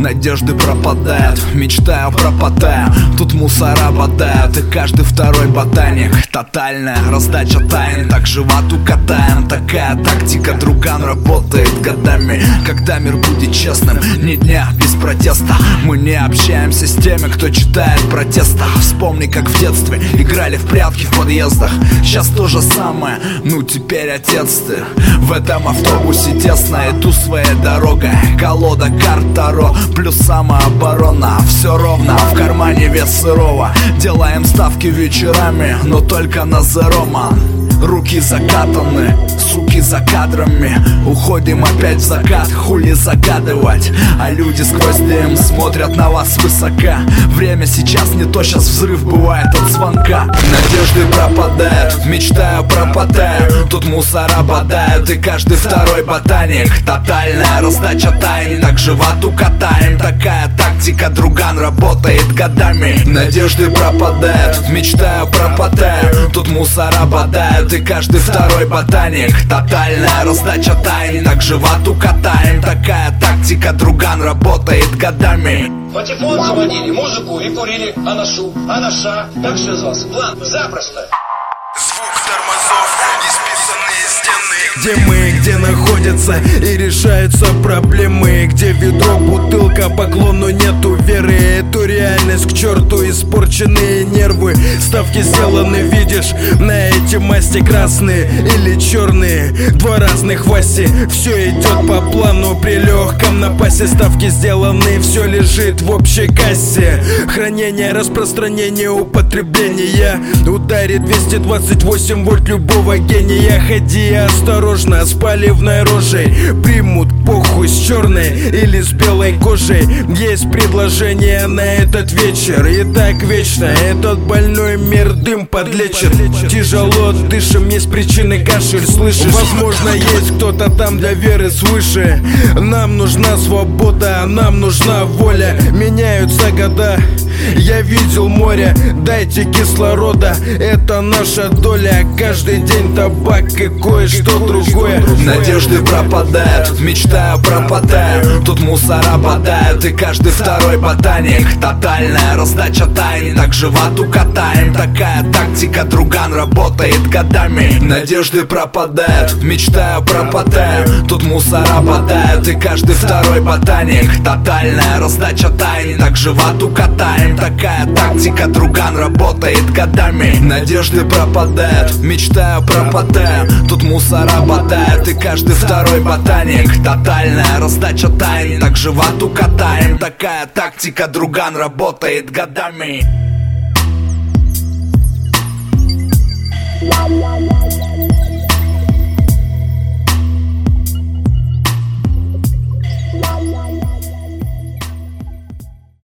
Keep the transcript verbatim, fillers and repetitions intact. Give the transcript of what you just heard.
надежды пропадают, мечтаю, пропадаю. Тут мусора бодают, и каждый второй ботаник. Тотальная раздача тайн, так животу катаем. Такая тактика, друган, работает годами. Когда мир будет честным, ни дня без протеста. Мы не общаемся с теми, кто читает протеста. Вспомни, как в детстве играли в прятки в подъездах. Сейчас то же самое, ну теперь отец ты. В этом автобусе тесно, иду своей дорогой. Колода карт Таро, плюс самооборона. Все ровно, в кармане вес сырого. Делаем ставки вечерами, но только на зеро, ман. Руки закатаны, суки за кадрами. Уходим опять в закат, хули загадывать. А люди сквозь дым смотрят на вас свысока. Время сейчас не то, сейчас взрыв бывает от звонка. Надежды пропадают, мечтаю, пропадаю. Тут мусора бодают, и каждый второй ботаник. Тотальная раздача тайн, так животу катаем. Такая тактика, друган, работает годами. Надежды пропадают, мечтаю, пропадаю. Тут мусора бодают, и каждый второй ботаник. Тотальная раздача тайн, так животу катаем. Такая тактика, друган, работает годами. Патефон заводили, музыку и курили анашу, анаша. Как все звался? План, запросто. Звук тормозов, исписанные стены. Где мы, где находятся и решаются проблемы. Где ведро, бутылка, поклону нету веры. Эту реальность к черту, испорченные нервы. Ставки сделаны, видишь, на эти масти красные или черные. Два разных Васи, все идет по плану. При легком напасе ставки сделаны, все лежит в общей кассе. Хранение, распространение, употребление. Ударит двести двадцать восемь вольт любого гения. Ходи осторожно, с поливной рожей. Примут похуй с черной или с белой кожей. Есть предложение на этот вечер. И так вечно этот больной мир дым подлечит. Тяжело дышим, есть причины кашель, слышишь? Возможно, есть кто-то там для веры свыше. Нам нужна свобода, нам нужна воля. Меняются года, я видел море. Дайте кислорода, это наша доля. Каждый день табак и кое-что другое. Надежды пропадают, мечтаю, пропадаю. Тут мусора бодают, и каждый второй ботаник. Тотальная раздача тайн, так животу катаем. Такая тактика, друган, работает годами. Надежды пропадают, мечтаю, пропадаю. Тут мусора бодают, и каждый второй ботаник. Тотальная раздача тайн, так животу катаем. Такая тактика, друган, работает годами. Надежды пропадают, мечтаю, пропадаю. Тут мусора бодают, и каждый второй ботаник. Тотальная раздача тайн, так животу катаем. Такая тактика, друган, работает годами.